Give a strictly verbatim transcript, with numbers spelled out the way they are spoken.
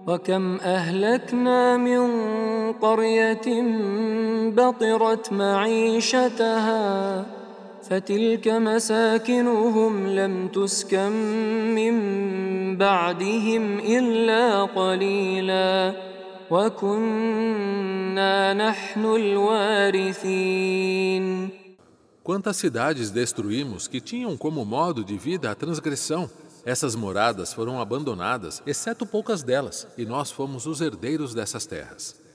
وكم أهلكنا من قرية بطرت معيشتها فتلك مساكنهم لم تسكن من بعدهم إلا قليلا وكنا نحن الوارثين. Quantas cidades destruímos que tinham como modo de vida a transgressão? Essas moradas foram abandonadas, exceto poucas delas, e nós fomos os herdeiros dessas terras.